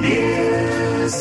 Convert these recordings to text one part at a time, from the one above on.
News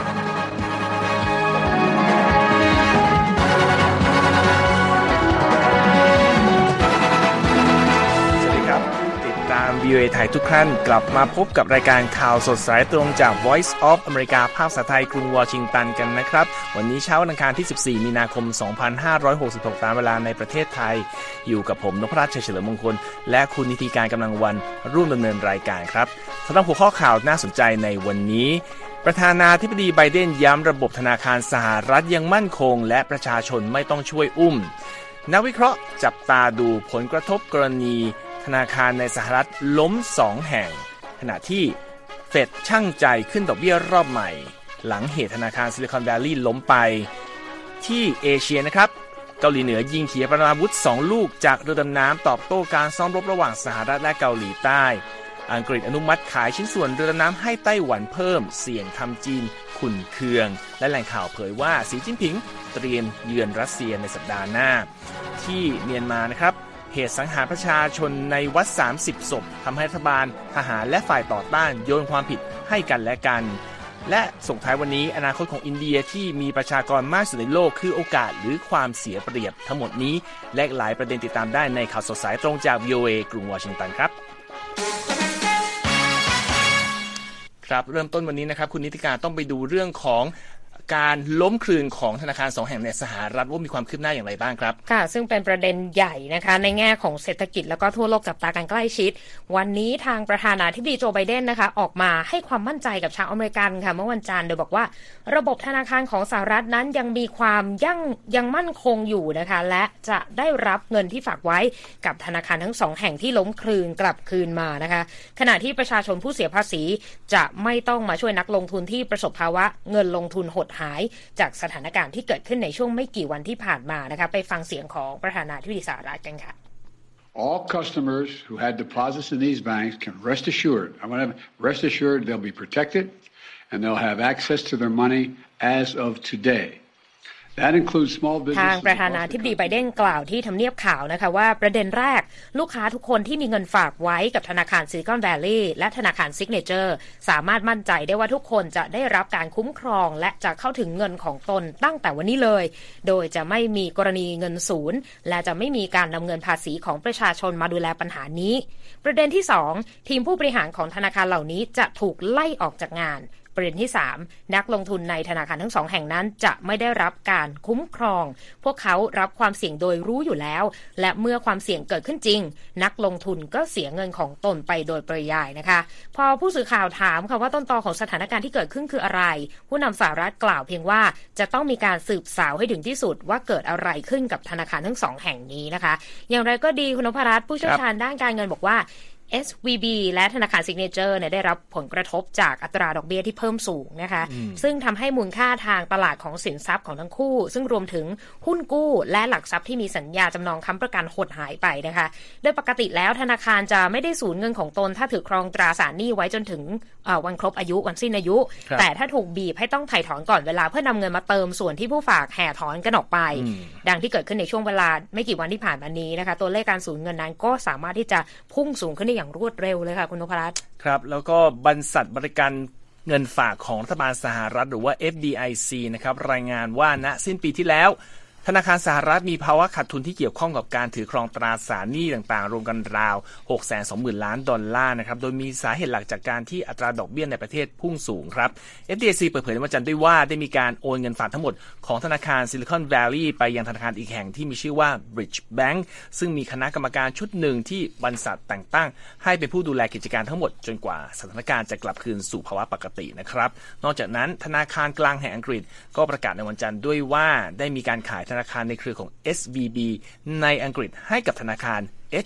VOA ไทยทุกท่านกลับมาพบกับรายการข่าวสดสายตรงจาก Voice of America ภาคภาษาไทยกรุงวอชิงตันกันนะครับวันนี้เช้าวันอังคารที่14มีนาคม2566ตามเวลาในประเทศไทยอยู่กับผมนพรัตน์ ชัยเฉลิมมงคลและคุณนิติการกำลังวันร่วมดำเนินรายการครับสำหรับหัวข้อข่าวน่าสนใจในวันนี้ประธานาธิบดีไบเดนย้ำระบบธนาคารสหรัฐยังมั่นคงและประชาชนไม่ต้องช่วยอุ้มนักวิเคราะห์จับตาดูผลกระทบกรณีธนาคารในสหรัฐล้ม2แห่งขณะที่เฟดชั่งใจขึ้นดอกเบี้ยรอบใหม่หลังเหตุธนาคารซิลิคอนแวลลีย์ล้มไปที่เอเชียนะครับเกาหลีเหนือยิงขีปนาวุธ2ลูกจากเรือดำน้ำตอบโต้การซ้อมรบระหว่างสหรัฐและเกาหลีใต้อังกฤษอนุมัติขายชิ้นส่วนเรือดำน้ำให้ไต้หวันเพิ่มเสี่ยงทำจีนขุ่นเคืองและแหล่งข่าวเผยว่าสีจิ้นผิงเตรียมเยือนรัสเซียในสัปดาห์หน้าที่เมียนมานะครับเหตุสังหารประชาชนในวัด30ศพทำให้รัฐบาลทหารและฝ่ายต่อต้านโยนความผิดให้กันและกันและส่งท้ายวันนี้อนาคตของอินเดียที่มีประชากรมากที่สุดในโลกคือโอกาสหรือความเสียเปรียบทั้งหมดนี้และหลายประเด็นติดตามได้ในข่าวสดสายตรงจาก VOA กรุงวอชิงตันครับครับเริ่มต้นวันนี้นะครับคุณนิติการต้องไปดูเรื่องของการล้มคลืนของธนาคาร2แห่งในสหรัฐว่ามีความคืบหน้าอย่างไรบ้างครับค่ะซึ่งเป็นประเด็นใหญ่นะคะในแง่ของเศรษฐกิจแล้วก็ทั่วโลกจับตากันใกล้ชิดวันนี้ทางประธานาธิบดีโจไบเดนนะคะออกมาให้ความมั่นใจกับชาวอเมริกันค่ะเมื่อวันจันทร์โดยบอกว่าระบบธนาคารของสหรัฐนั้นยังมีความยังมั่นคงอยู่นะคะและจะได้รับเงินที่ฝากไว้กับธนาคารทั้ง2แห่งที่ล้มคลืนกลับคืนมานะคะขณะที่ประชาชนผู้เสียภาษีจะไม่ต้องมาช่วยนักลงทุนที่ประสบภาวะเงินลงทุนหดหายจากสถานการณ์ที่เกิดขึ้นในช่วงไม่กี่วันที่ผ่านมานะคะไปฟังเสียงของประธานาธิบดีสหรัฐกันค่ะ All customers who had deposits in these banks can rest assured. I want to rest assured they'll be protected and they'll have access to their money as of today.ทางประธานาธิบดีไบเดนกล่าวที่ทำเนียบข่าวนะคะว่าประเด็นแรกลูกค้าทุกคนที่มีเงินฝากไว้กับธนาคารซิลิคอนแวลลีย์และธนาคารซิกเนเจอร์สามารถมั่นใจได้ว่าทุกคนจะได้รับการคุ้มครองและจะเข้าถึงเงินของตนตั้งแต่วันนี้เลยโดยจะไม่มีกรณีเงินศูนย์และจะไม่มีการนำเงินภาษีของประชาชนมาดูแลปัญหานี้ประเด็นที่2ทีมผู้บริหารของธนาคารเหล่านี้จะถูกไล่ออกจากงานประเด็นที่3นักลงทุนในธนาคารทั้ง2แห่งนั้นจะไม่ได้รับการคุ้มครองพวกเขารับความเสี่ยงโดยรู้อยู่แล้วและเมื่อความเสี่ยงเกิดขึ้นจริงนักลงทุนก็เสียเงินของตนไปโดยปริยายนะคะพอผู้สื่อข่าวถามค่ะว่าต้นตอของสถานการณ์ที่เกิดขึ้นคืออะไรผู้นำสหรัฐกล่าวเพียงว่าจะต้องมีการสืบสาวให้ถึงที่สุดว่าเกิดอะไรขึ้นกับธนาคารทั้ง2แห่งนี้นะคะอย่างไรก็ดีคุณนพรัตน์ผู้เชี่ยวชาญด้านการเงินบอกว่าSVB และธนาคารซิกเนเจอร์เนี่ยได้รับผลกระทบจากอัตราดอกเบี้ยที่เพิ่มสูงนะคะซึ่งทำให้มูลค่าทางตลาดของสินทรัพย์ของทั้งคู่ซึ่งรวมถึงหุ้นกู้และหลักทรัพย์ที่มีสัญญาจำนองค้ำประกันหดหายไปนะคะโดยปกติแล้วธนาคารจะไม่ได้สูญเงินของตนถ้าถือครองตราสารหนี้ไว้จนถึงวันครบอายุวันสิ้นอายุแต่ถ้าถูกบีบให้ต้องไถ่ถอนก่อนเวลาเพื่อนำเงินมาเติมส่วนที่ผู้ฝากแห่ถอนกันออกไปดังที่เกิดขึ้นในช่วงเวลาไม่กี่วันที่ผ่านมานี้นะคะตัวเลขการสูญเงินนั้นก็สามารถที่จะพุ่งสูงขึ้นได้อย่างรวดเร็วเลยค่ะคุณนพรัตน์ครับแล้วก็บรรษัทบริการเงินฝากของรัฐบาลสหรัฐหรือว่า FDIC นะครับรายงานว่าณสิ้นปีที่แล้วธนาคารสหรัฐมีภาวะขาดทุนที่เกี่ยวข้องกับการถือครองตราสารหนี้ต่างๆรวมกันราว 620,000 ล้านดอลลาร์นะครับโดยมีสาเหตุหลักจากการที่อัตราดอกเบี้ยในประเทศพุ่งสูงครับ FDIC เปิดเผยในวันจันทร์ด้วยว่าได้มีการโอนเงินฝากทั้งหมดของธนาคารซิลิคอนแวลลีย์ไปยังธนาคารอีกแห่งที่มีชื่อว่า Bridge Bank ซึ่งมีคณะกรรมการชุดหนึ่งที่บริษัทแต่งตั้งให้เป็นผู้ดูแลกิจการทั้งหมดจนกว่าสถานการณ์จะกลับคืนสู่ภาวะปกตินะครับนอกจากนั้นธนาคารกลางแห่งอังกฤษก็ประกาศในวันจันทร์ด้วยว่าได้มีการขายธนาคารในเครือของSVB ในอังกฤษให้กับธนาคาร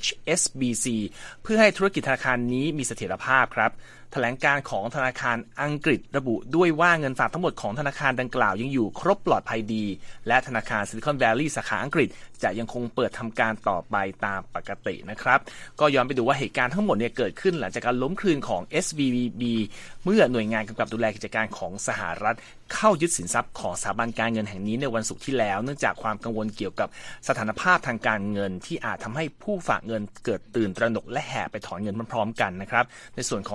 HSBC เพื่อให้ธุรกิจธนาคารนี้มีเสถียรภาพครับแถลงการของธนาคารอังกฤษระบุด้วยว่าเงินฝากทั้งหมดของธนาคารดังกล่าวยังอยู่ครบปลอดภัยดีและธนาคารซิลิคอนแวลลีย์สาขาอังกฤษจะยังคงเปิดทำการต่อไปตามปกตินะครับก็ย้อนไปดูว่าเหตุการณ์ทั้งหมดเนี่ยเกิดขึ้นหลังจากการล้มคลืนของ SVB เมื่อหน่วยงานกำกับดูแลกิจการของสหรัฐเข้ายึดสินทรัพย์ของสถาบันการเงินแห่งนี้ในวันศุกร์ที่แล้วเนื่องจากความกังวลเกี่ยวกับสถานภาพทางการเงินที่อาจทำให้ผู้ฝากเงินเกิดตื่นตระหนกและแห่ไปถอนเงินพร้อมๆกันนะครับในส่วนของธนาคาร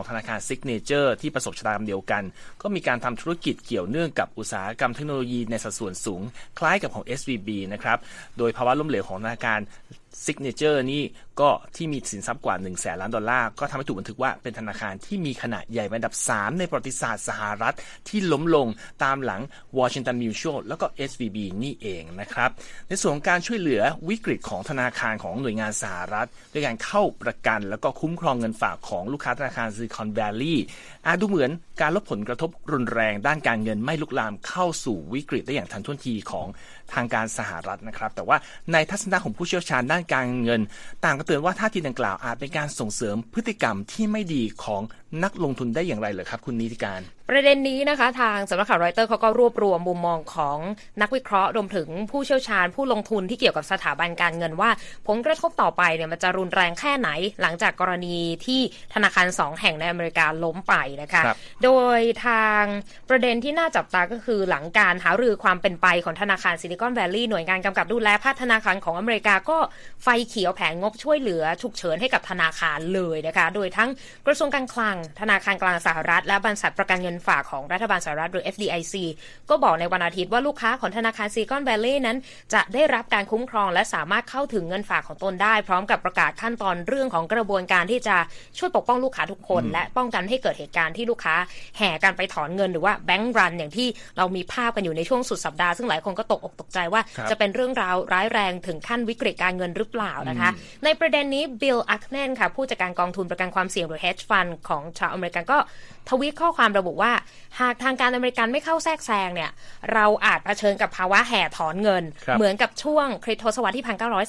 Signature ที่ประสบชะตากรรมเดียวกันก็มีการทำธุรกิจเกี่ยวเนื่องกับอุตสาหกรรมเทคโนโลยีในสัดส่วนสูงคล้ายกับของ SVB นะครับโดยภาวะล้มเหลวของธนาคารSignature นี่ก็ที่มีสินทรัพย์กว่า 100,000 ล้านดอลลาร์ก็ทำให้ถูกบันทึกว่าเป็นธนาคารที่มีขนาดใหญ่เป็นอันดับ 3 ในประวัติศาสตร์สหรัฐที่ล้มลงตามหลัง Washington Mutual แล้วก็ SVB นี่เองนะครับในส่วนของการช่วยเหลือวิกฤตของธนาคารของหน่วยงานสหรัฐด้วยการเข้าประกันแล้วก็คุ้มครองเงินฝากของลูกค้าธนาคาร Silicon Valley ดูเหมือนการลดผลกระทบรุนแรงด้านการเงินไม่ลุกลามเข้าสู่วิกฤตได้อย่างทันท่วงทีของทางการสหรัฐนะครับแต่ว่าในทัศนะของผู้เชี่ยวชาญด้านการเงินต่างก็เตือนว่าท่าทีดังกล่าวอาจเป็นการส่งเสริมพฤติกรรมที่ไม่ดีของนักลงทุนได้อย่างไรเหรอครับคุณนิติการประเด็นนี้นะคะทางสำนักข่าวรอยเตอร์เขาก็รวบรวมมุมมองของนักวิเคราะห์รวมถึงผู้เชี่ยวชาญผู้ลงทุนที่เกี่ยวกับสถาบันการเงินว่าผลกระทบต่อไปเนี่ยมันจะรุนแรงแค่ไหนหลังจากกรณีที่ธนาคาร2แห่งในอเมริกาล้มไปนะคะโดยทางประเด็นที่น่าจับตาก็คือหลังการหารือความเป็นไปของธนาคารซิลิคอนแวลลีย์หน่วยงานกำกับดูแลภาคธนาคารของอเมริกาก็ไฟเขียวแผนงบช่วยเหลือฉุกเฉินให้กับธนาคารเลยนะคะโดยทั้งกระทรวงการคลังธนาคารกลางสหรัฐและบริษัทประกันเงินฝากของรัฐบาลสหรัฐหรือ FDIC ก็บอกในวันอาทิตย์ว่าลูกค้าของธนาคารซิลิคอนแวลลีย์นั้นจะได้รับการคุ้มครองและสามารถเข้าถึงเงินฝากของตนได้พร้อมกับประกาศขั้นตอนเรื่องของกระบวนการที่จะช่วยปกป้องลูกค้าทุกคนและป้องกันให้เกิดเหตุการณ์ที่ลูกค้าแห่กันไปถอนเงินหรือว่าแบงก์รันอย่างที่เรามีภาพกันอยู่ในช่วงสุดสัปดาห์ซึ่งหลายคนก็ตกอกตกใจว่าจะเป็นเรื่องราวร้ายแรงถึงขั้นวิกฤตการเงินหรือเปล่านะคะในประเด็นนี้บิล อัคเนนค่ะผู้จัดการกองทุนประกันความเสี่ยงหรือ hedge fund ของชาวอเมริกันก็ทวีตข้อความระบุว่าหากทางการอเมริกันไม่เข้าแทรกแซงเนี่ยเราอาจเผชิญกับภาวะแห่ถอนเงินเหมือนกับช่วงคริสต์ทศวรรษที่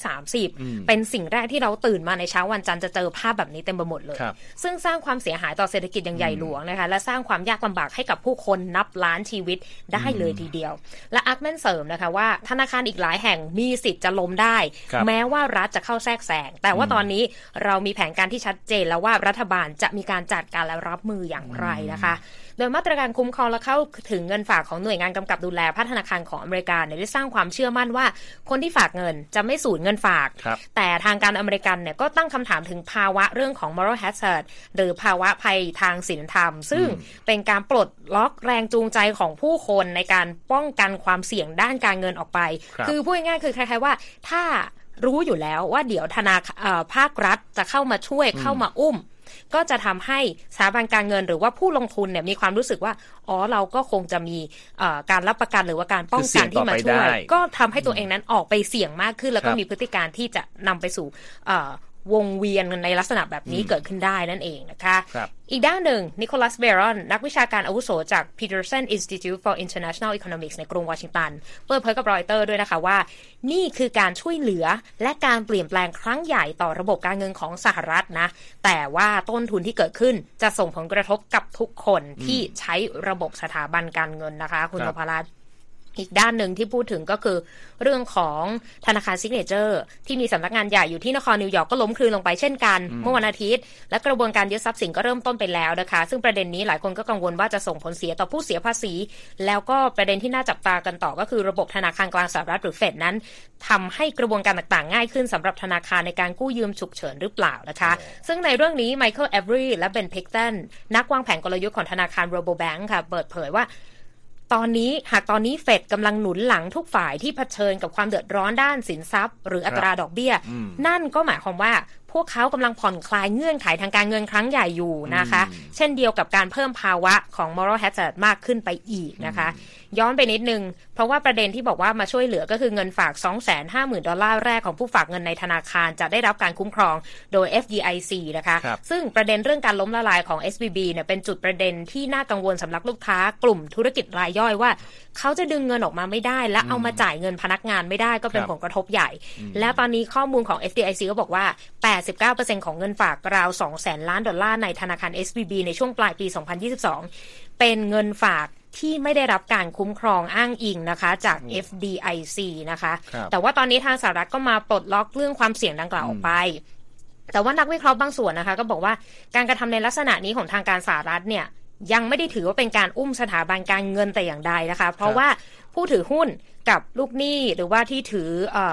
1930 เป็นสิ่งแรกที่เราตื่นมาในเช้าวันจันทร์จะเจอภาพแบบนี้เต็มไปหมดเลยซึ่งสร้างความเสียหายต่อเศรษฐกิจอย่างใหญ่หลวงนะคะและสร้างความยากลำบากให้กับผู้คนนับล้านชีวิตได้เลยทีเดียวและอัคเมนเสริมนะคะว่าธนาคารอีกหลายแห่งมีสิทธิ์จะล้มได้แม้ว่ารัฐจะเข้าแทรกแซงแต่ว่าตอนนี้เรามีแผนการที่ชัดเจนแล้วว่ารัฐบาลจะมีการจัดการและรับมืออย่างไรนะคะโดยมาตรการคุ้มครองและเข้าถึงเงินฝากของหน่วยงานกำกับดูแลภาคธนาคารของอเมริกาเนี่ยได้สร้างความเชื่อมั่นว่าคนที่ฝากเงินจะไม่สูญเงินฝากแต่ทางการอเมริกันเนี่ยก็ตั้งคำถามถึงภาวะเรื่องของ moral hazard หรือภาวะภัยทางศีลธรรมซึ่งเป็นการปลดล็อกแรงจูงใจของผู้คนในการป้องกันความเสี่ยงด้านการเงินออกไปคือพูดง่ายๆคือคล้ายๆว่าถ้ารู้อยู่แล้วว่าเดี๋ยวภาครัฐจะเข้ามาช่วยเข้ามาอุ้มก็จะทำให้สถาบันการเงินหรือว่าผู้ลงทุนเนี่ยมีความรู้สึกว่าเราก็คงจะมีการรับประกันหรือว่าการป้องกันที่มาช่วยก็ทำให้ตัวเองนั้นออกไปเสี่ยงมากขึ้นแล้วก็มีพฤติการที่จะนำไปสู่วงเวียนในลักษณะแบบนี้เกิดขึ้นได้นั่นเองนะคะอีกด้านหนึ่งนิโคลัสเบรอนนักวิชาการอาวุโสจาก Peterson Institute for International Economics ในกรุงวอชิงตันเปิดเผยกับรอยเตอร์ด้วยนะคะว่านี่คือการช่วยเหลือและการเปลี่ยนแปลงครั้งใหญ่ต่อระบบการเงินของสหรัฐนะแต่ว่าต้นทุนที่เกิดขึ้นจะส่งผลกระทบกับทุกคนที่ใช้ระบบสถาบันการเงินนะคะคุณนพรัตน์อีกด้านหนึ่งที่พูดถึงก็คือเรื่องของธนาคารซิกเนเจอร์ที่มีสำนักงานใหญ่อยู่ที่นครนิวยอร์กก็ล้มคลืนลงไปเช่นกันเมื่อวันอาทิตย์และกระบวนการยึดทรัพย์สินก็เริ่มต้นไปแล้วนะคะซึ่งประเด็นนี้หลายคนก็กังวลว่าจะส่งผลเสียต่อผู้เสียภาษีแล้วก็ประเด็นที่น่าจับตากันต่อก็คือระบบธนาคารกลางสหรัฐหรือเฟดนั้นทำให้กระบวนการต่างๆง่ายขึ้นสำหรับธนาคารในการกู้ยืมฉุกเฉินหรือเปล่านะคะซึ่งในเรื่องนี้ไมเคิลเอเวอรีและเบนพิกตันนักวางแผนกลยุทธ์ของธนาคารโรโบแบงค์ค่ะเปิดเผยว่าหากตอนนี้เฟดกำลังหนุนหลังทุกฝ่ายที่เผชิญกับความเดือดร้อนด้านสินทรัพย์หรืออัตราดอกเบี้ยนั่นก็หมายความว่าพวกเขากำลังผ่อนคลายเงื่อนไขทางการเงินครั้งใหญ่อยู่นะคะเช่นเดียวกับการเพิ่มภาวะของ moral hazard มากขึ้นไปอีกนะคะย้อนไปนิดนึงเพราะว่าประเด็นที่บอกว่ามาช่วยเหลือก็คือเงินฝาก 250,000 ดอลลาร์แรกของผู้ฝากเงินในธนาคารจะได้รับการคุ้มครองโดย FDIC นะคะซึ่งประเด็นเรื่องการล้มละลายของ SVB เนี่ยเป็นจุดประเด็นที่น่ากังวลสำหรับลูกค้ากลุ่มธุรกิจรายย่อยว่าเขาจะดึงเงินออกมาไม่ได้และเอามาจ่ายเงินพนักงานไม่ได้ก็เป็นผลกระทบใหญ่แล้วตอนนี้ข้อมูลของ FDIC ก็บอกว่า 89% ของเงินฝากราว$200,000 ล้านในธนาคาร SVB ในช่วงปลายปี 2022 เป็นเงินฝากที่ไม่ได้รับการคุ้มครองอ้างอิงนะคะจาก FDIC นะคะแต่ว่าตอนนี้ทางสหรัฐก็มาปลดล็อกเรื่องความเสี่ยงดังกล่าวออกไปแต่ว่านักวิเคราะห์บางส่วนนะคะก็บอกว่าการกระทำในลักษณะนี้ของทางการสหรัฐเนี่ยยังไม่ได้ถือว่าเป็นการอุ้มสถาบันการเงินแต่อย่างใดนะคะเพราะว่าผู้ถือหุ้นกับลูกหนี้หรือว่าที่ถือ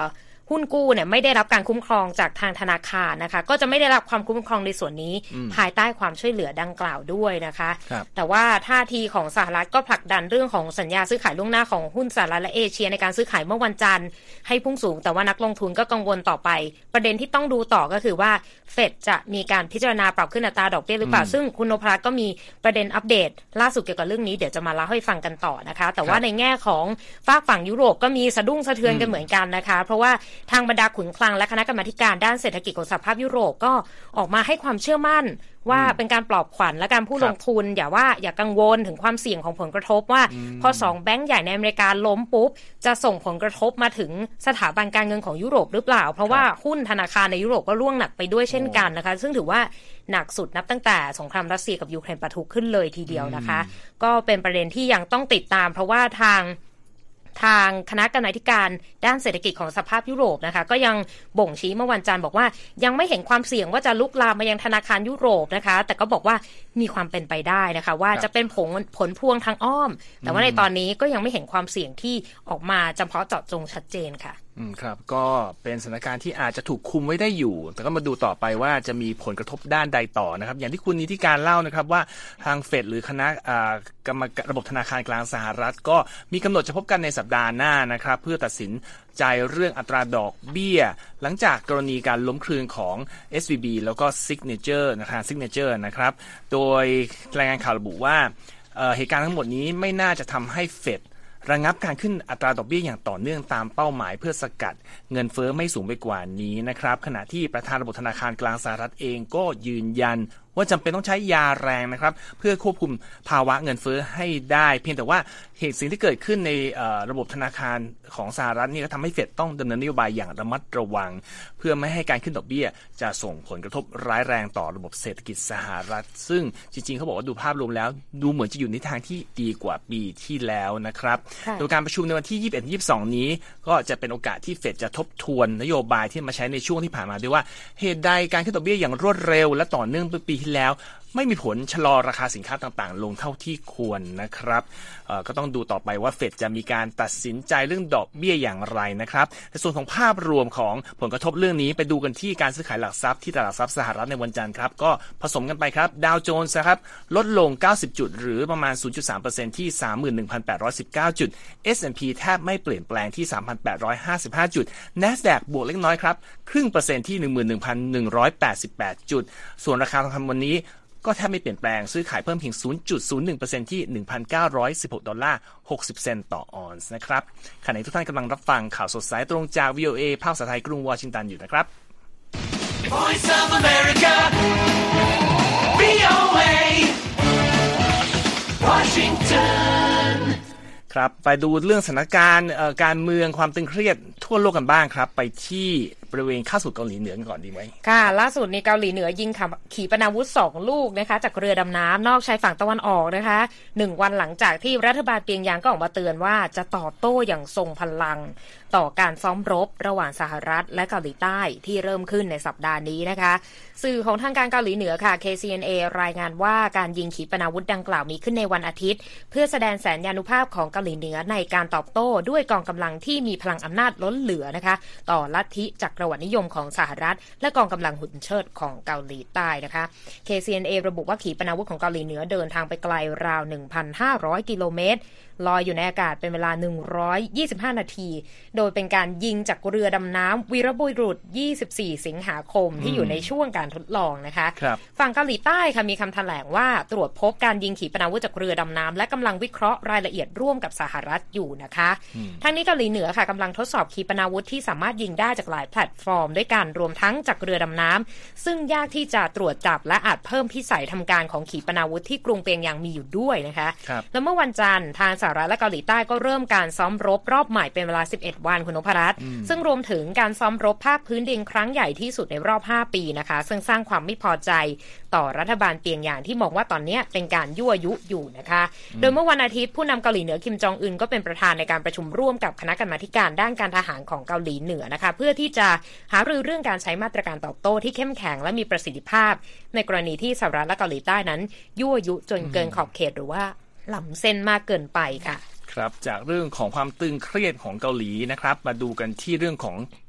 หุ้นกู้เนี่ยไม่ได้รับการคุ้มครองจากทางธนาคารนะคะก็จะไม่ได้รับความคุ้มครองในส่วนนี้ภายใต้ความช่วยเหลือดังกล่าวด้วยนะคะแต่ว่าท่าทีของสหรัฐก็ผลักดันเรื่องของสัญญาซื้อขายล่วงหน้าของหุ้นสหรัฐและเอเชียในการซื้อขายเมื่อวันจันทร์ให้พุ่งสูงแต่ว่านักลงทุนก็กังวลต่อไปประเด็นที่ต้องดูต่อก็คือว่าเฟดจะมีการพิจารณาปรับขึ้นอัตราดอกเบี้ยหรือเปล่าซึ่งคุณนพรัตน์ก็มีประเด็นอัปเดตล่าสุดเกี่ยวกับเรื่องนี้เดี๋ยวจะมาเล่าให้ฟังกันต่อนะคะแต่ว่าในแง่ของฝั่งยุโรปก็มีสะดุ้งสะเทือนกันเหมือนกันนะคะเพราะว่าทางบรรดาขุนคลังและคณะกรรมาการด้านเศรษฐกิจของสหภาพยุโรปก็ออกมาให้ความเชื่อมั่นว่าเป็นการปลอบขวัญและการผู้ลงทุนอย่ากังวลถึงความเสี่ยงของผลกระทบว่าพอ2แบงก์ใหญ่ในอเมริกาล้มปุ๊บจะส่งผลกระทบมาถึงสถาบันการเงินของยุโรปหรือเปล่าเพราะว่าหุ้นธนาคารในยุโรปก็ร่วงหนักไปด้วยเช่นกันนะคะซึ่งถือว่าหนักสุดนับตั้งแต่สงครามรัสเซียกับยูเครนปะทุขึ้นเลยทีเดียวนะคะก็เป็นประเด็นที่ยังต้องติดตามเพราะว่าทางคณะกรรมาการด้านเศรษฐกิจของสหภาพยุโรปนะคะก็ยังบ่งชี้เมื่อวันจันทร์บอกว่ายังไม่เห็นความเสี่ยงว่าจะลุกลามมายังธนาคารยุโรปนะคะแต่ก็บอกว่ามีความเป็นไปได้นะคะว่าจะเป็นผลพวงทางอ้อมแต่ว่าในตอนนี้ก็ยังไม่เห็นความเสี่ยงที่ออกมาเฉพาะเจาะจงชัดเจนค่ะครับก็เป็นสถานการณ์ที่อาจจะถูกคุมไว้ได้อยู่แต่ก็มาดูต่อไปว่าจะมีผลกระทบด้านใดต่อนะครับอย่างที่คุณนิติการเล่านะครับว่าทางเฟดหรือคณะกรรมการระบบธนาคารกลางสหรัฐก็มีกำหนดจะพบกันในสัปดาห์หน้านะครับเพื่อตัดสินใจเรื่องอัตราดอกเบี้ยหลังจากกรณีการล้มคลืนของ SVB แล้วก็ Signature นะครับโดยรายงานข่าวระบุว่าเหตุการณ์ทั้งหมดนี้ไม่น่าจะทำให้เฟดระงับการขึ้นอัตราดอกเบี้ยอย่างต่อเนื่องตามเป้าหมายเพื่อสกัดเงินเฟ้อไม่สูงไปกว่านี้นะครับขณะที่ประธานระบบธนาคารกลางสหรัฐเองก็ยืนยันว่าจำเป็นต้องใช้ยาแรงนะครับเพื่อควบคุมภาวะเงินเฟ้อให้ได้เพียงแต่ว่าสิ่งที่เกิดขึ้นในระบบธนาคารของสหรัฐนี่ก็ทำให้เฟดต้องดำเนินนโยบายอย่างระมัดระวังเพื่อไม่ให้การขึ้นดอกเบี้ยจะส่งผลกระทบร้ายแรงต่อระบบเศรษฐกิจสหรัฐซึ่งจริงๆเขาบอกว่าดูภาพรวมแล้วดูเหมือนจะอยู่ในทางที่ดีกว่าปีที่แล้วนะครับโดยการประชุมในวันที่ 21-22 นี้ก็จะเป็นโอกาสที่เฟดจะทบทวนนโยบายที่มาใช้ในช่วงที่ผ่านมาด้วยว่าเหตุใดการขึ้นดอกเบี้ยอย่างรวดเร็วและต่อเนื่องปีที่แล้วไม่มีผลชะลอราคาสินค้าต่างๆลงเท่าที่ควรนะครับก็ต้องดูต่อไปว่าเฟดจะมีการตัดสินใจเรื่องดอกเบี้ยอย่างไรนะครับในส่วนของภาพรวมของผลกระทบเรื่องนี้ไปดูกันที่การซื้อขายหลักทรัพย์ที่ตลาดทรัพย์สหรัฐในวันจันทร์ครับก็ผสมกันไปครับดาวโจนส์ครับลดลง90จุดหรือประมาณ 0.3% ที่ 31,819 จุด S&P แทบไม่เปลี่ยนแปลงที่ 3,855 จุด NASDAQ บวกเล็กน้อยครับ0.5% ที่ 11,188 จุดส่วนราคาทองคำวันนี้ก็แทบไม่เปลี่ยนแปลงซื้อขายเพิ่มเพียง 0.01% ที่ $1,916 ต่อออนซ์นะครับขณะที่ทุกท่านกำลังรับฟังข่าวสดสายตรงจาก VOA ภาคภาษาไทยกรุงวอชิงตันอยู่นะครับ Voice of America VOA Washington ครับไปดูเรื่องสถานการณ์การเมืองความตึงเครียดทั่วโลกกันบ้างครับไปที่บริเวณข้าสู่เกาหลีเหนือกันก่อนดีไหมค่ะล่าสุดในเกาหลีเหนือยิงขีปนาวุธ2ลูกนะคะจากเรือดำน้ำนอกชายฝั่งตะวันออกนะคะ1วันหลังจากที่รัฐบาลเปียงยางก็ออกมาเตือนว่าจะตอบโต้อย่างทรงพลังต่อการซ้อมรบระหว่างสหรัฐและเกาหลีใต้ที่เริ่มขึ้นในสัปดาห์นี้นะคะสื่อของทางการเกาหลีเหนือค่ะ KCNA รายงานว่าการยิงขีปนาวุธดังกล่าวมีขึ้นในวันอาทิตย์เพื่อแสดงสัญญานุภาพของเกาหลีเหนือในการตอบโต้ด้วยกองกำลังที่มีพลังอำนาจล้นเหลือนะคะต่อลัทธิจักรวรรดินิยมของสหรัฐและกองกำลังหุ่นเชิดของเกาหลีใต้นะคะ KCNA ระบุว่าขีปนาวุธของเกาหลีเหนือเดินทางไปไกลราว 1,500 กิโลเมตรลอยอยู่ในอากาศเป็นเวลา125นาทีโดยเป็นการยิงจากเรือดำน้ำวีรบุรุษ24สิงหาคมที่อยู่ในช่วงการทดลองนะคะฝั่งเกาหลีใต้ค่ะมีคำแถลงว่าตรวจพบการยิงขีปนาวุธจากเรือดำน้ำและกำลังวิเคราะห์รายละเอียดร่วมกับสหรัฐอยู่นะคะทั้งนี้เกาหลีเหนือค่ะกำลังทดสอบขีปนาวุธที่สามารถยิงได้จากหลายแพลตฟอร์มด้วยกันรวมทั้งจากเรือดำน้ำซึ่งยากที่จะตรวจจับและอาจเพิ่มพิสัยทำการของขีปนาวุธที่กรุงเปียงยางมีอยู่ด้วยนะคะแล้วเมื่อวันจันทร์ทางสหรัฐและเกาหลีใต้ก็เริ่มการซ้อมรบรอบใหม่เป็นเวลา11วันคุณนพรัตน์ซึ่งรวมถึงการซ้อมรบภาคพื้นดินครั้งใหญ่ที่สุดในรอบ5ปีนะคะซึ่งสร้างความไม่พอใจต่อรัฐบาลเปียงยางที่มองว่าตอนนี้เป็นการยั่วยุอยู่นะคะโดยเมื่อวันอาทิตย์ผู้นำเกาหลีเหนือคิมจองอึนก็เป็นประธานในการประชุมร่วมกับคณะกรรมาการด้านการทหารของเกาหลีเหนือนะคะเพื่อที่จะหารือเรื่องการใช้มาตรการตอบโต้ที่เข้มแข็งและมีประสิทธิภาพในกรณีที่สหรัฐและเกาหลีใต้นั้นยั่วยุจนเกินขอบเขตหรือว่าล้ำเส้นมากเกินไปค่ะครับจากเรื่องของความตึงเครียดของเกาหลีนะครับมาดูกันที่เรื่องของ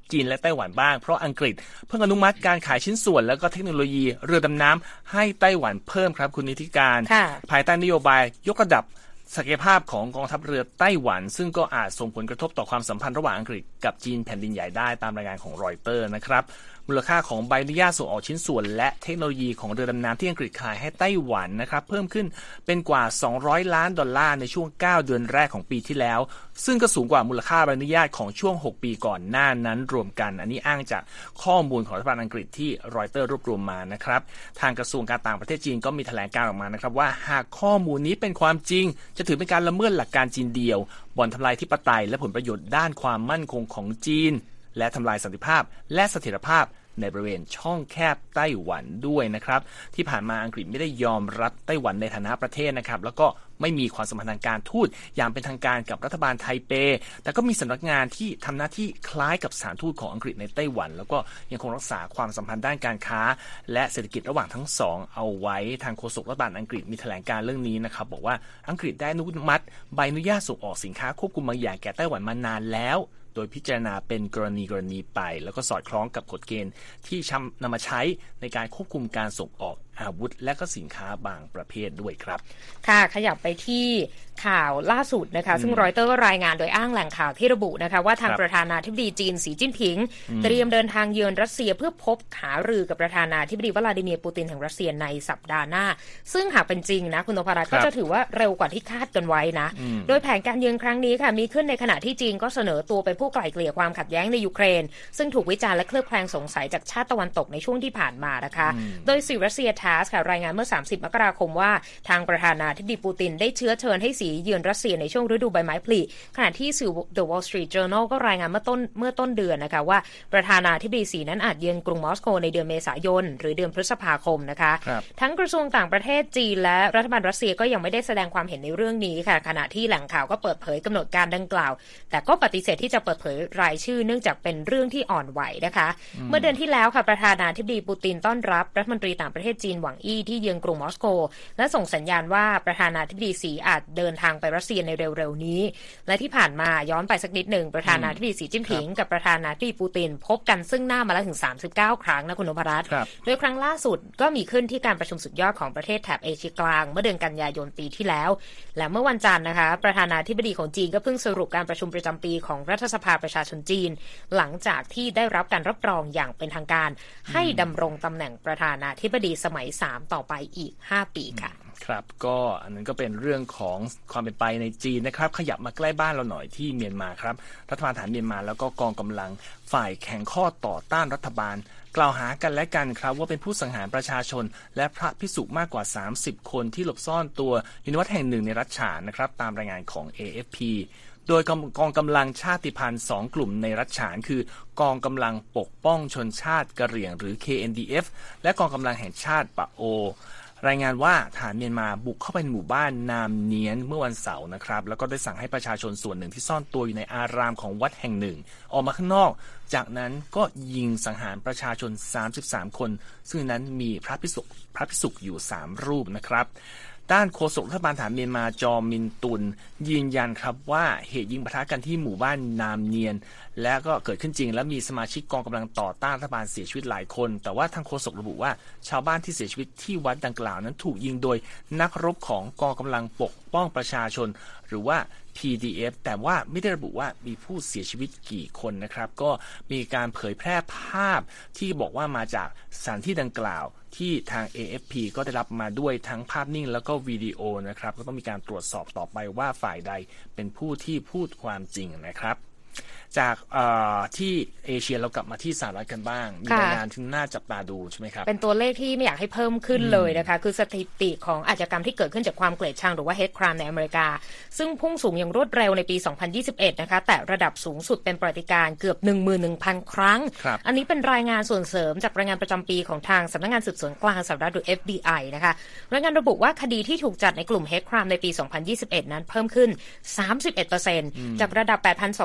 จีนและไต้หวันบ้างเพราะอังกฤษเพิ่งอนุมัติการขายชิ้นส่วนและก็เทคโนโลยีเรือดำน้ำให้ไต้หวันเพิ่มครับคุณนิติการภายใต้นโยบายยกระดับศักยภาพของกองทัพเรือไต้หวันซึ่งก็อาจส่งผลกระทบต่อความสัมพันธ์ระหว่างอังกฤษกับจีนแผ่นดินใหญ่ได้ตามรายงานของรอยเตอร์นะครับมูลค่าของใบอนุญาตส่งออกชิ้นส่วนและเทคโนโลยีของเรือดำน้ำที่อังกฤษขายให้ไต้หวันนะครับเพิ่มขึ้นเป็นกว่า$200 ล้านในช่วง9เดือนแรกของปีที่แล้วซึ่งก็สูงกว่ามูลค่าใบอนุญาตของช่วง6ปีก่อนหน้านั้นรวมกันอันนี้อ้างจากข้อมูลของรัฐบาลอังกฤษที่รอยเตอร์รวบรวมมานะครับทางกระทรวงการต่างประเทศจีนก็มีแถลงการออกมานะครับว่าหากข้อมูลนี้เป็นความจริงจะถือเป็นการละเมิดหลักการจีนเดียวบ่อนทำลายอธิปไตยและผลประโยชน์ด้านความมั่นคงของจีนและทำลายสันติภาพและเสถียรภาพในบริเวณช่องแคบไต้หวันด้วยนะครับที่ผ่านมาอังกฤษไม่ได้ยอมรับไต้หวันในฐานะประเทศนะครับแล้วก็ไม่มีความสัมพันธ์ทางการทูตอย่างเป็นทางการกับรัฐบาลไทเปแต่ก็มีสำนักงานที่ทำหน้าที่คล้ายกับสถานทูตของอังกฤษในไต้หวันแล้วก็ยังคงรักษาความสัมพันธ์ด้านการค้าและเศรษฐกิจระหว่างทั้งสองเอาไว้ทางโฆษกรัฐบาลอังกฤษมีแถลงการเรื่องนี้นะครับบอกว่าอังกฤษได้อนุมัติใบอนุญาตส่งออกสินค้าควบคุมบางอย่างแก่ไต้หวันมานานแล้วโดยพิจารณาเป็นกรณีไปแล้วก็สอดคล้องกับกฎเกณฑ์ที่นำมาใช้ในการควบคุมการส่งออกอาวุธและก็สินค้าบางประเภทด้วยครับค่ะขยับไปที่ข่าวล่าสุดนะคะซึ่งรอยเตอร์รายงานโดยอ้างแหล่งข่าวที่ระบุนะคะว่าทางประธานาธิบดีจีนสีจิ้นผิงเตรียมเดินทางเยือนรัสเซียเพื่อพบหารือกับประธานาธิบดีวลาดิเมียร์ปูตินแห่งรัสเซียในสัปดาห์หน้าซึ่งหากเป็นจริงนะคุณนพรัตน์ก็จะถือว่าเร็วกว่าที่คาดกันไว้นะโดยแผนการเยือนครั้งนี้ค่ะมีขึ้นในขณะที่จีนก็เสนอตัวเป็นผู้ไกล่เกลี่ยความขัดแย้งในยูเครนซึ่งถูกวิจารณ์และเคลือบแคลงสงสัยจากชาติตะวันตกในช่วงที่ผ่านมานะคะโดยสื่อรัสเซียทาสค่ะรายงานเมื่อ30มกราคมว่าทางประธานาธิบดีปูตินได้เชิญให้สีเยือนรัสเซียในช่วงฤดูใบไม้ผลิขณะที่สื่อ The Wall Street Journal ก็รายงานเมื่อต้นเดือนนะคะว่าประธานาธิบดีสีนั้นอาจเยือนกรุงมอสโกในเดือนเมษายนหรือเดือนพฤษภาคมนะคะทั้งกระทรวงต่างประเทศจีนและรัฐบาลรัสเซียก็ยังไม่ได้แสดงความเห็นในเรื่องนี้ค่ะขณะที่แหล่งข่าวก็เปิดเผยกำหนดการดังกล่าวแต่ก็ปฏิเสธที่จะเปิดเผยรายชื่อเนื่องจากเป็นเรื่องที่อ่อนไหวนะคะเมื่อเดือนที่แล้วค่ะประธานาธิบดีปูตินต้อนรับรัฐมนตรีต่างประเทศจีนหวังอี้ที่เยือนกรุงมอสโกและส่งสัญญาณว่าประธานาธิบดีสีอาจเดินทางไปรัสเซียในเร็วๆนี้และที่ผ่านมาย้อนไปสักนิดหนึ่งประธานาธิบดีสีจิ้นผิงกับประธานาธิบดีปูตินพบกันซึ่งหน้ามาแล้วถึง39ครั้งนะคุณนพรัตน์โดยครั้งล่าสุดก็มีขึ้นที่การประชุมสุดยอดของประเทศแถบเอเชียกลางเมื่อเดือนกันยายนปีที่แล้วและเมื่อวันจันทร์นะคะประธานาธิบดีของจีนก็เพิ่งสรุปการประชุมประจำปีของรัฐสภาประชาชนจีนหลังจากที่ได้รับการรับรองอย่างเป็นทางการให้ดำรงตำแหน่งประธานาธิบดีสมัย3ต่อไปอีก5ปีค่ะครับก็อันนั้นก็เป็นเรื่องของความเป็นไปในจีนนะครับขยับมาใกล้บ้านเราหน่อยที่เมียนมาครับรัฐบาลฐานเมียนมาแล้วก็กองกำลังฝ่ายแข่งข้อต่อต้านรัฐบาลกล่าวหากันและกันครับว่าเป็นผู้สังหารประชาชนและพระภิกษุมากกว่า30คนที่หลบซ่อนตัวอยู่ในวัดแห่งหนึ่งในรัฐฉานนะครับตามรายงานของ AFP โดยกองกำลังชาติพันธุ์2กลุ่มในรัฐฉานคือกองกำลังปกป้องชนชาติกะเหรี่ยงหรือ KNDF และกองกำลังแห่งชาติปะโอรายงานว่าฐานเมียนมาบุกเข้าไปในหมู่บ้านนามเนียนเมื่อวันเสาร์นะครับแล้วก็ได้สั่งให้ประชาชนส่วนหนึ่งที่ซ่อนตัวอยู่ในอารามของวัดแห่งหนึ่งออกมาข้างนอกจากนั้นก็ยิงสังหารประชาชน33คนซึ่งนั้นมีพระภิกษุอยู่3รูปนะครับด้านโฆษกรัฐบาลฐานเมียนมาจอมินตุนยืนยันครับว่าเหตุยิงปะทะกันที่หมู่บ้านนามเนียนและก็เกิดขึ้นจริงและมีสมาชิกกองกำลังต่อต้านรัฐบาลเสียชีวิตหลายคนแต่ว่าทางโฆษกระบุว่าชาวบ้านที่เสียชีวิตที่วัดดังกล่าวนั้นถูกยิงโดยนักรบของกองกำลังปกป้องประชาชนหรือว่า PDF แต่ว่าไม่ได้ระบุว่ามีผู้เสียชีวิตกี่คนนะครับก็มีการเผยแพร่ภาพที่บอกว่ามาจากสถานที่ดังกล่าวที่ทาง AFP ก็ได้รับมาด้วยทั้งภาพนิ่งแล้วก็วิดีโอนะครับก็ต้องมีการตรวจสอบต่อไปว่าฝ่ายใดเป็นผู้ที่พูดความจริงนะครับจากที่เอเชียเรากลับมาที่สหรัฐกันบ้างมีรายงานที่น่าจับตาดูใช่ไหมครับเป็นตัวเลขที่ไม่อยากให้เพิ่มขึ้นเลยนะคะคือสถิติของอาชญากรรมที่เกิดขึ้นจากความเกลียดชังหรือว่า hate crime ในอเมริกาซึ่งพุ่งสูงอย่างรวดเร็วในปี 2021 นะคะแต่ระดับสูงสุดเป็นประวัติการณ์เกือบ 11,000 ครั้งอันนี้เป็นรายงานส่วนเสริมจากรายงานประจำปีของทางสำนักงานสืบสวนกลางสหรัฐหรือ FBI นะคะรายงานระบุว่าคดีที่ถูกจัดในกลุ่ม hate crime ในปี 2021 นั้นเพิ่มขึ้น 31% จากระดับ 8,264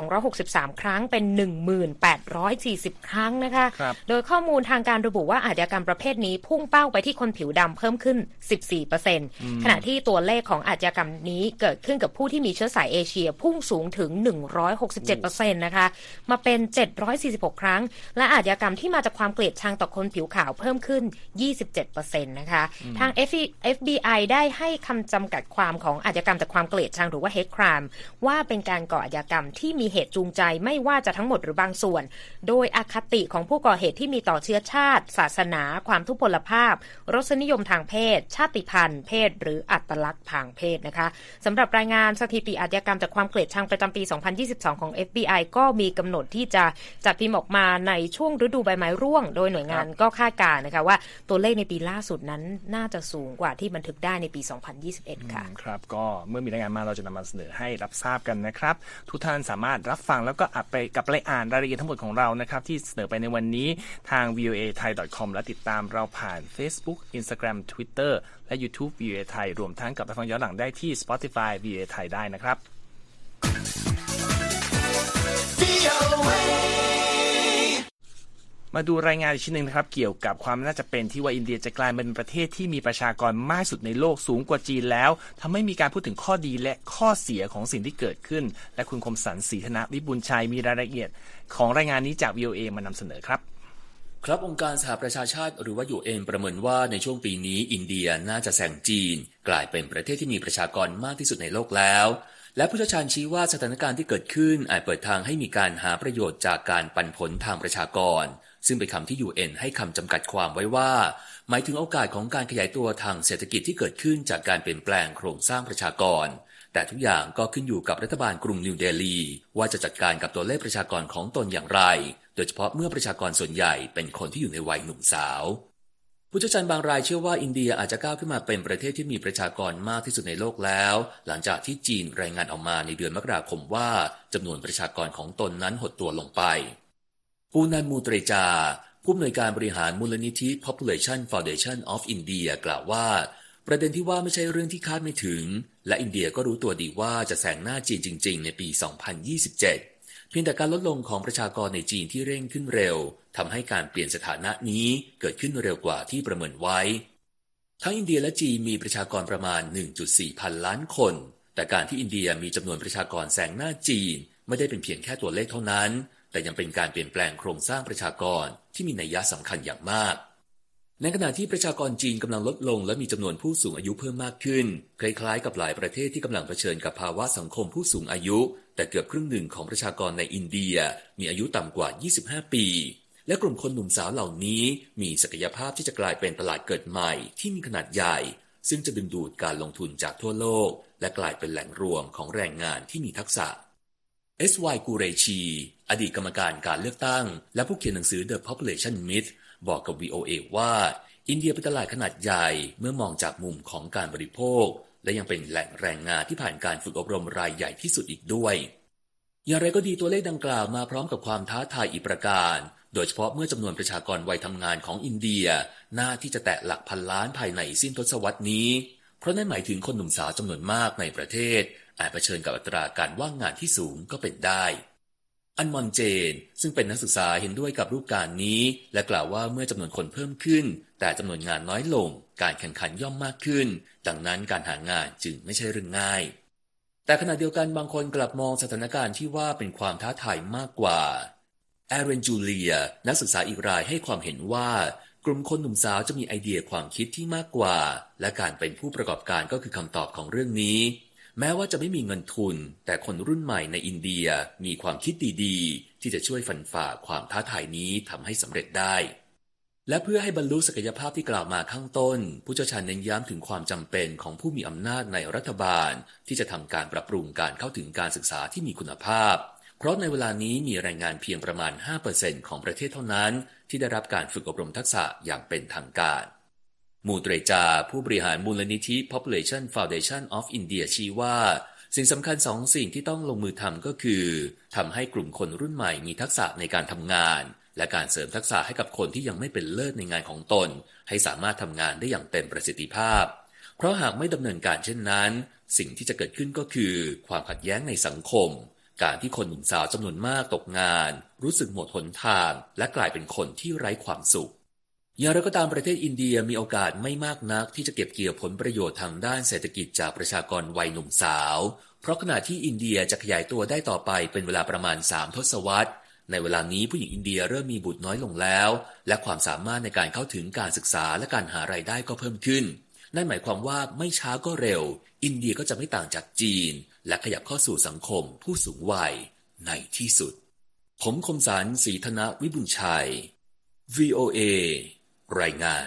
63ครั้งเป็น 1840 ครั้งนะคะโดยข้อมูลทางการระบุว่าอาชญากรรมประเภทนี้พุ่งเป้าไปที่คนผิวดำเพิ่มขึ้น 14% ขณะที่ตัวเลขของอาชญากรรมนี้เกิดขึ้นกับผู้ที่มีเชื้อสายเอเชียพุ่งสูงถึง 167% นะคะมาเป็น 746 ครั้งและอาชญากรรมที่มาจากความเกลียดชังต่อคนผิวขาวเพิ่มขึ้น 27% นะคะทาง FBI ได้ให้คำจำกัดความของอาชญากรรมจากความเกลียดชังหรือว่า hate crime ว่าเป็นการก่ออาชญากรรมที่มีเหตุจูงใจไม่ว่าจะทั้งหมดหรือบางส่วนโดยอคติของผู้ก่อเหตุที่มีต่อเชื้อชาติศาสนาความทุพพลภาพรสนิยมทางเพศชาติพันธุ์เพศหรืออัตลักษณ์ทางเพศนะคะสำหรับรายงานสถิติอาชญากรรมจากความเกลียดชังประจำปี 2022 ของ FBI ก็มีกำหนดที่จะจัดพิมพ์ออกมาในช่วงฤดูใบไม้ร่วงโดยหน่วยงานก็คาดการณ์นะคะว่าตัวเลขในปีล่าสุดนั้นน่าจะสูงกว่าที่บันทึกได้ในปี 2021 ค่ะครับก็เมื่อมีรายงานมาเราจะนำมาเสนอให้รับทราบกันนะครับทุกท่านสามารถรับฟังแล้วก็ไปกับรายอ่านรายละเอียดทั้งหมดของเรานะครับที่เสนอไปในวันนี้ทาง voathai.com และติดตามเราผ่าน Facebook Instagram Twitter และ YouTube VOA Thai รวมทั้งกับฟังย้อนหลังได้ที่ Spotify VOA Thai ได้นะครับมาดูรายงานอีกชิ้นหนึ่งนะครับเกี่ยวกับความน่าจะเป็นที่ว่าอินเดียจะกลายเป็นประเทศที่มีประชากรมากสุดในโลกสูงกว่าจีนแล้วทำให้มีการพูดถึงข้อดีและข้อเสียของสิ่งที่เกิดขึ้นและคุณคมสันต์ ศรีธนวิบูลย์ชัยมีรายละเอียดของรายงานนี้จาก VOA มานำเสนอครับครับองค์การสหประชาชาติหรือว่า UN ประเมินว่าในช่วงปีนี้อินเดียน่าจะแซงจีนกลายเป็นประเทศที่มีประชากรมากที่สุดในโลกแล้วและผู้เชี่ยวชาญชี้ว่าสถานการณ์ที่เกิดขึ้นอาจเปิดทางให้มีการหาประโยชน์จากการปันผลทางประชากรซึ่งเป็นคำที่ UN ให้คำจำกัดความไว้ว่าหมายถึงโอกาสของการขยายตัวทางเศรษฐกิจที่เกิดขึ้นจากการเปลี่ยนแปลงโครงสร้างประชากรแต่ทุกอย่างก็ขึ้นอยู่กับรัฐบาลกรุงนิวเดลีว่าจะจัดการกับตัวเลขประชากรของตนอย่างไรโดยเฉพาะเมื่อประชากรส่วนใหญ่เป็นคนที่อยู่ในวัยหนุ่มสาวผู้เชี่ยวชาญบางรายเชื่อว่าอินเดียอาจจะก้าวขึ้นมาเป็นประเทศที่มีประชากรมากที่สุดในโลกแล้วหลังจากที่จีนรายงานออกมาในเดือนมกราคมว่าจำนวนประชากรของตนนั้นหดตัวลงไปปูนันมูเตรจาผู้อำนวยการบริหารมูลนิธิ Population Foundation of India กล่าวว่าประเด็นที่ว่าไม่ใช่เรื่องที่คาดไม่ถึงและอินเดียก็รู้ตัวดีว่าจะแซงหน้าจีนจริงๆในปี 2027 เพียงแต่การลดลงของประชากรในจีนที่เร่งขึ้นเร็วทำให้การเปลี่ยนสถานะนี้เกิดขึ้นเร็วกว่าที่ประเมินไว้ทั้งอินเดียและจีนมีประชากรประมาณ 1.4 พันล้านคนแต่การที่อินเดียมีจำนวนประชากรแซงหน้าจีนไม่ได้เป็นเพียงแค่ตัวเลขเท่านั้นแต่ยังเป็นการเปลี่ยนแปลงโครงสร้างประชากรที่มีนัยยะสำคัญอย่างมากในขณะที่ประชากรจีนกำลังลดลงและมีจำนวนผู้สูงอายุเพิ่มมากขึ้นคล้ายๆกับหลายประเทศที่กำลังเผชิญกับภาวะสังคมผู้สูงอายุแต่เกือบครึ่งหนึ่งของประชากรในอินเดียมีอายุต่ำกว่า25ปีและกลุ่มคนหนุ่มสาวเหล่านี้มีศักยภาพที่จะกลายเป็นตลาดเกิดใหม่ที่มีขนาดใหญ่ซึ่งจะดึงดูดการลงทุนจากทั่วโลกและกลายเป็นแหล่งรวมของแรงงานที่มีทักษะS.Y. กูเรชีอดีตกรรมการการเลือกตั้งและผู้เขียนหนังสือ The Population Myth บอกกับ VOA ว่าอินเดียเป็นตลาดขนาดใหญ่เมื่อมองจากมุมของการบริโภคและยังเป็นแหล่งแรงงานที่ผ่านการฝึกอบรมรายใหญ่ที่สุดอีกด้วยอย่างไรก็ดีตัวเลขดังกล่าวมาพร้อมกับความท้าทายอีกประการโดยเฉพาะเมื่อจำนวนประชากรวัยทำงานของอินเดียน่าที่จะแตะหลักพันล้านภายในสิ้นทศวรรษนี้เพราะนั่นหมายถึงคนหนุ่มสาวจำนวนมากในประเทศอาจเผชิญกับอัตราการว่างงานที่สูงก็เป็นได้อันมอนเจนซึ่งเป็นนักศึกษาเห็นด้วยกับรูปการณ์นี้และกล่าวว่าเมื่อจำนวนคนเพิ่มขึ้นแต่จำนวนงานน้อยลงการแข่งขันย่อมมากขึ้นดังนั้นการหางานจึงไม่ใช่เรื่องง่ายแต่ขณะเดียวกันบางคนกลับมองสถานการณ์ที่ว่าเป็นความท้าทายมากกว่าแอเรนจูเลียนักศึกษาอีกรายให้ความเห็นว่ากลุ่มคนหนุ่มสาวจะมีไอเดียความคิดที่มากกว่าและการเป็นผู้ประกอบการก็คือคำตอบของเรื่องนี้แม้ว่าจะไม่มีเงินทุนแต่คนรุ่นใหม่ในอินเดียมีความคิดดีๆที่จะช่วยฟันฝ่าความท้าทายนี้ทำให้สำเร็จได้และเพื่อให้บรรลุศักยภาพที่กล่าวมาข้างต้นผู้เชี่ยวชาญเน้นย้ำถึงความจำเป็นของผู้มีอำนาจในรัฐบาลที่จะทำการปรับปรุงการเข้าถึงการศึกษาที่มีคุณภาพเพราะในเวลานี้มีแรงงานเพียงประมาณ 5% ของประเทศเท่านั้นที่ได้รับการฝึกอบรมทักษะอย่างเป็นทางการมูเตรจาผู้บริหารมูลนิธิ Population Foundation of India ชี้ว่าสิ่งสำคัญ2 สิ่งที่ต้องลงมือทำก็คือทำให้กลุ่มคนรุ่นใหม่มีทักษะในการทำงานและการเสริมทักษะให้กับคนที่ยังไม่เป็นเลิศในงานของตนให้สามารถทำงานได้อย่างเต็มประสิทธิภาพเพราะหากไม่ดำเนินการเช่นนั้นสิ่งที่จะเกิดขึ้นก็คือความขัดแย้งในสังคมการที่คนหนุ่มสาวจำนวนมากตกงานรู้สึกหมดหนทางและกลายเป็นคนที่ไร้ความสุขอย่างไรก็ตามประเทศอินเดียมีโอกาสไม่มากนักที่จะเก็บเกี่ยวผลประโยชน์ทางด้านเศรษฐกิจจากประชากรวัยหนุ่มสาวเพราะขณะที่อินเดียจะขยายตัวได้ต่อไปเป็นเวลาประมาณ3 ทศวรรษในเวลานี้ผู้หญิงอินเดียเริ่มมีบุตรน้อยลงแล้วและความสามารถในการเข้าถึงการศึกษาและการหารายได้ก็เพิ่มขึ้นนั่นหมายความว่าไม่ช้าก็เร็วอินเดียก็จะไม่ต่างจากจีนและขยับเข้าสู่สังคมผู้สูงวัยในที่สุดผมคมสันต์ ศรีธนวิบุญชัย VOA รายงาน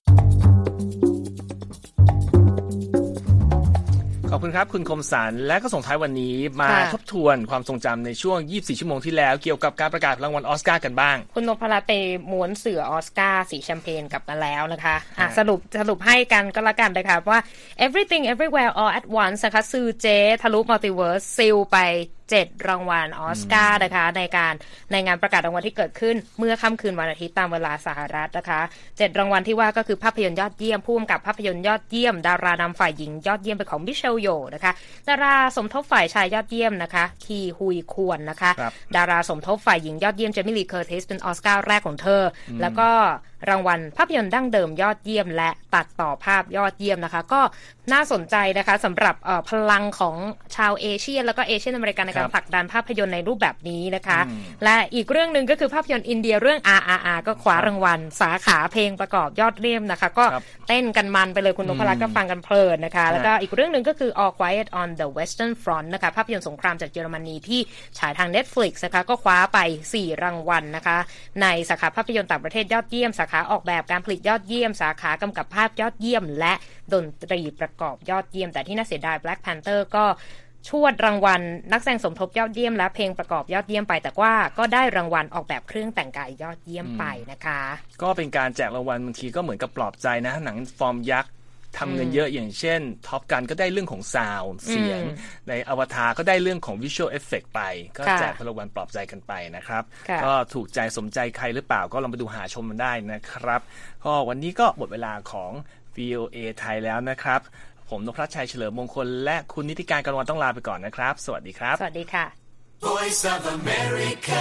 ขอบคุณครับคุณคมสันต์และก็ส่งท้ายวันนี้มาทบทวนความทรงจำในช่วง24 ชั่วโมงที่แล้วเกี่ยวกับการประกาศรางวัลออสการ์กันบ้างคุณนพรัตน์ไปม้วนเสือออสการ์สีแชมเปญกลับมาแล้วนะคะสรุปให้กันก็แล้วกันนะคะว่า Everything Everywhere All at Once นะคะซือเจทะลุมัลติเวิร์สซิลไป7 รางวัลออสการ์นะคะในงานประกาศรางวัลที่เกิดขึ้นเมื่อค่ำคืนวันอาทิตย์ตามเวลาสหรัฐนะคะ7 รางวัลที่ว่าก็คือภาพยนตร์ยอดเยี่ยมผู้กำกับภาพยนตร์ยอดเยี่ยมดารานำฝ่ายหญิงยอดเยี่ยมเป็นของมิเชลโยนะคะดาราสมทบฝ่ายชายยอดเยี่ยมนะคะคีฮุยควนนะคะดาราสมทบฝ่ายหญิงยอดเยี่ยมเจมี่ลีเคอร์ติสเป็นออสการ์แรกของเธอแล้วก็รางวัลภาพยนตร์ดั้งเดิมยอดเยี่ยมและตัดต่อภาพยอดเยี่ยมนะคะก็น่าสนใจนะคะสำหรับพลังของชาวเอเชียแล้วก็เอเชียนอเมริกันในการผลักดันภาพยนตร์ในรูปแบบนี้นะคะและอีกเรื่องนึงก็คือภาพยนตร์อินเดียเรื่อง RRR ก็คว้ารางวัลสาขาเพลงประกอบยอดเยี่ยมนะคะก็เต้นกันมันไปเลยคุณนพรัตน์ก็ฟังกันเพลินนะคะแล้วก็อีกเรื่องนึงก็คือ All Quiet on the Western Front นะคะภาพยนตร์สงครามจากเยอรมนีที่ฉายทาง Netflix นะคะก็คว้าไป4 รางวัลนะคะในสาขาภาพยนตร์ต่างประเทศยอดเยี่ยมสาขาออกแบบการผลิตยอดเยี่ยมสาขากำกับภาพยอดเยี่ยมและดนตรีประกอบยอดเยี่ยมแต่ที่น่าเสียดาย Black Panther ก็ชวดรางวัลนักแสดงสมทบยอดเยี่ยมและเพลงประกอบยอดเยี่ยมไปแต่ว่าก็ได้รางวัลออกแบบเครื่องแต่งกายยอดเยี่ยมไปนะคะก็เป็นการแจกรางวัลบางทีก็เหมือนกับปลอบใจนะหนังฟอร์มยักษ์ทำเงินเยอะอย่างเช่นท็อปกันก็ได้เรื่องของซาวด์เสียงในอวตารก็ได้เรื่องของวิชวลเอฟเฟกต์ไปก็แจกรางวัลปลอบใจกันไปนะครับก็ถูกใจสมใจใครหรือเปล่าก็ลองไปดูหาชมมันได้นะครับก็วันนี้ก็หมดเวลาของ VOA ไทยแล้วนะครับผมนพรัตน์ชัยเฉลิมมงคลและคุณนิติการกรวันต้องลาไปก่อนนะครับสวัสดีครับสวัสดีค่ะ Voice of America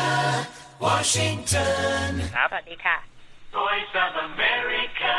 Washington ครับสวัสดีค่ะ Voice of America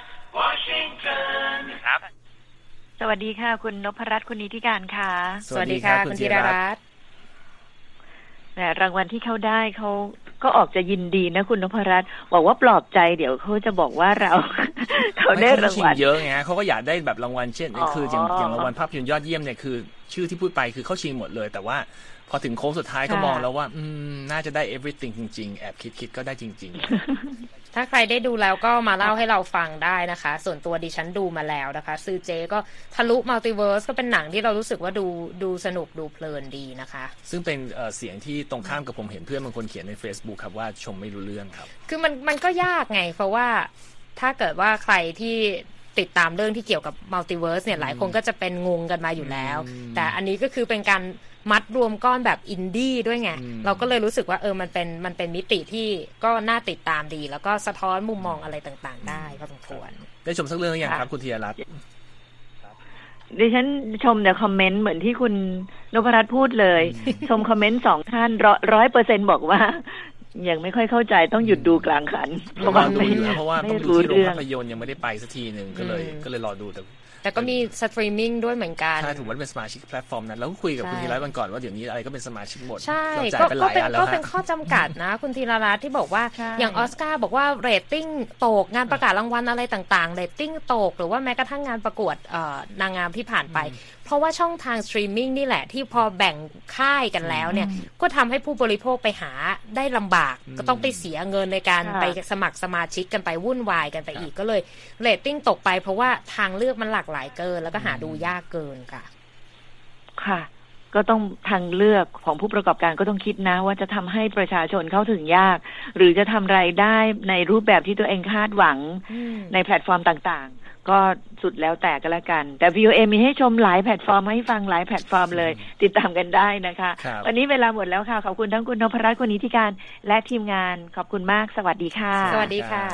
Washington ครับสวัสดีค่ะคุณนพรัตน์คุณนิติการค่ะสวัสดีค่ะคุณธีรรัตน์แต่รางวัลที่เขาได้เขาก็ออกจะยินดีนะคุณนพรัตน์บอกว่าปลอบใจเดี๋ยวเขาจะบอกว่าเขาได้รางวัลเยอะไงเขาก็อยากได้แบบรางวัลเช่นคืออย่างรางวัลภาพยนตร์ยอดเยี่ยมเนี่ยคือชื่อที่พูดไปคือเขาชิงหมดเลยแต่ว่าพอถึงโค้งสุดท้ายก็มองแล้วว่าน่าจะได้ everything จริงๆแอบคิดก็ได้จริงๆถ้าใครได้ดูแล้วก็มาเล่าให้เราฟังได้นะคะส่วนตัวดิฉันดูมาแล้วนะคะซือเจก็ทะลุมัลติเวิร์สก็เป็นหนังที่เรารู้สึกว่าดูสนุกดูเพลินดีนะคะซึ่งเป็นเสียงที่ตรงข้ามกับผมเห็นเพื่อนบางคนเขียนใน Facebook ครับว่าชมไม่รู้เรื่องครับคือมันก็ยากไงเพราะว่าถ้าเกิดว่าใครที่ติดตามเรื่องที่เกี่ยวกับมัลติเวิร์สเนี่ยหลายคนก็จะเป็นงงกันมาอยู่แล้วแต่อันนี้ก็คือเป็นการมัดรวมก้อนแบบอินดี้ด้วยไงเราก็เลยรู้สึกว่ามันเป็นมิติที่ก็น่าติดตามดีแล้วก็สะท้อนมุมมองอะไรต่างๆได้พอสมควรได้ชมสักเรื่องอย่างครับคุณธีรรัตน์ดิฉันชมแต่คอมเมนต์เหมือนที่คุณนพรัตน์พูดเลย ชมคอมเมนต์2 ท่าน 100% บอกว่ายังไม่ค่อยเข้าใจต้องหยุดดูกลางคันเพราะว่าต้องดูที่โรงภาพยนตร์ยังไม่ได้ไปสักทีนึงก็เลยรอดูแต่ก็มีสตรีมมิ่งด้วยเหมือนกันใช่ถูกว่าเป็นสมาชิกแพลตฟอร์มนั้นแล้วก็คุยกับคุณธีรรัตน์วันก่อนว่าเดี๋ยวนี้อะไรก็เป็นสมาชิกหมดใช่ก็เป็นข้อจำกัดนะคุณธีรรัตน์ที่บอกว่าอย่างออสการ์บอกว่าเรตติ้งตกงานประกาศรางวัลอะไรต่างๆเรตติ้งตกหรือว่าแม้กระทั่งงานประกวดนางงามที่ผ่านไปเพราะว่าช่องทางสตรีมมิ่งนี่แหละที่พอแบ่งค่ายกันแล้วเนี่ยก็ทำให้ผู้บริโภคไปหาได้ลำบากก็ต้องไปเสียเงินในการไปสมัครสมาชิกกันไปวุ่นวายกันไปอีกก็เลยเรตติ้งตกไปเพราะว่าทางเลือกมันหลากหลายเกินแล้วก็หาดูยากเกินค่ะค่ะก็ต้องทางเลือกของผู้ประกอบการก็ต้องคิดนะว่าจะทำให้ประชาชนเข้าถึงยากหรือจะทำรายได้ในรูปแบบที่ตัวเองคาดหวังในแพลตฟอร์มต่างๆก็สุดแล้วแต่ก็แล้วกันแต่ VOA มีให้ชมหลายแพลตฟอร์มให้ฟังหลายแพลตฟอร์มเลยติดตามกันได้นะคะวันนี้เวลาหมดแล้วค่ะขอบคุณทั้งคุณนพรัตน์คุณนิติการและทีมงานขอบคุณมากสวัสดีค่ะสวัสดีค่ะ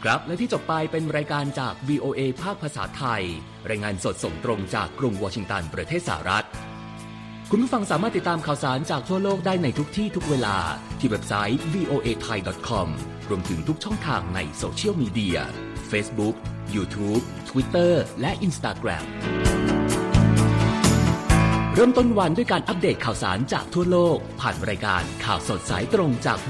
ครับและที่จบไปเป็นรายการจาก VOA ภาคภาษาไทยรายงานสดส่งตรงจากกรุงวอชิงตันประเทศสหรัฐคุณผู้ฟังสามารถติดตามข่าวสารจากทั่วโลกได้ในทุกที่ทุกเวลาที่เว็บไซต์ voathai.com รวมถึงทุกช่องทางในโซเชียลมีเดีย Facebook, YouTube, Twitter และ Instagram เริ่มต้นวันด้วยการอัปเดตข่าวสารจากทั่วโลกผ่านรายการข่าวสดสายตรงจาก